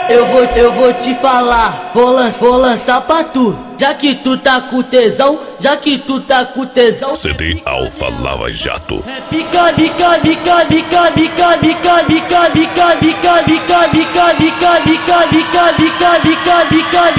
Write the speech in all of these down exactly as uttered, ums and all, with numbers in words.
Eu vou, eu vou te falar, vou, lan vou lançar pra tu. Já que tu tá com tesão, já que tu tá com tesão. C D Alfa Lava Jato. É pica, pica, pica, pica, pica, pica, pica, pica, pica, pica, pica, pica, pica, pica, pica, pica, pica,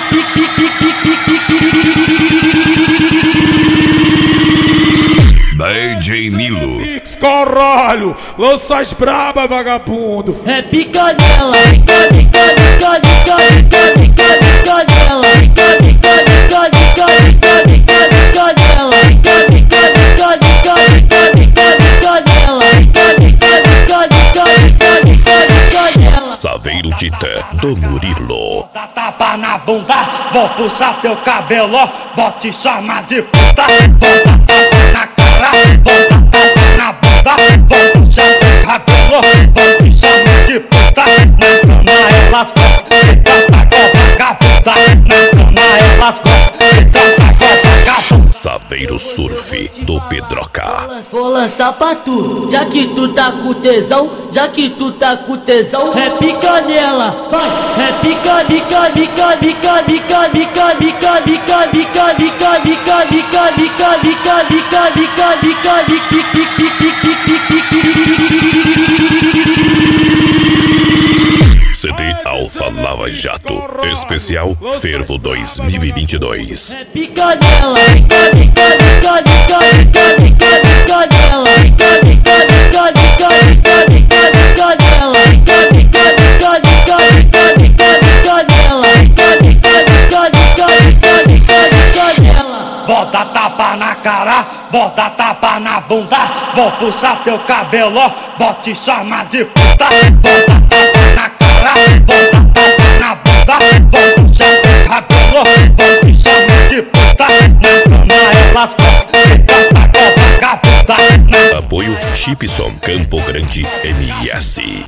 D J Nilo. Caralho, lança as braba, vagabundo. É pica nela, pica, pica, pica, pica, pica, pica, pica nela, pica, pica, pica, pica, pica, pica, pica nela, pica, pica, pica, pica, pica, pica, pica nela, pica, pica, pica, pica, pica, pica, pica nela. Saveiro Tité do Murilo. Dá tapa na bunda, vou puxar teu cabelo, vou te chamar de puta, vou dar tapa na cara, vou dar tapa na bunda, vou puxar teu cabelo, vou te chamar de puta. Na cama elas gostam, então tá com vagabunda. Na cama elas gostam, então tá com vagabunda. Saveiro Surf do Pedroca. Vou lançar pra tu, já que tu tá com tesão, já que tu tá com tesão. É pica nela, vai. É pica, pica, pica, pica, pica, pica, pica, pica, pica, pica, pica, pica, pica, pica, pica, pica, pica, C D Alfa Lava Jato. Especial Fervo dois mil e vinte e dois. É pica nela, pica, pica, pica, pica, pica, pica, pica nela, pica, pica, pica, pica, pica, pica, pica nela, pica, pica, pica, pica, pica, pica, pica nela, pica, pica, pica, pica, pica, pica, pica nela. Vou dar tapa na cara, vou dar tapa na bunda, vou puxar teu cabelo, vou te chamar de puta. Vou dar tapa na cara, vou dar tapa na bunda, vou puxar teu cabelo, vou te chamar de puta. Na cama elas gostam, então tá com vagabunda. Apoio Chipson Campo Grande M S.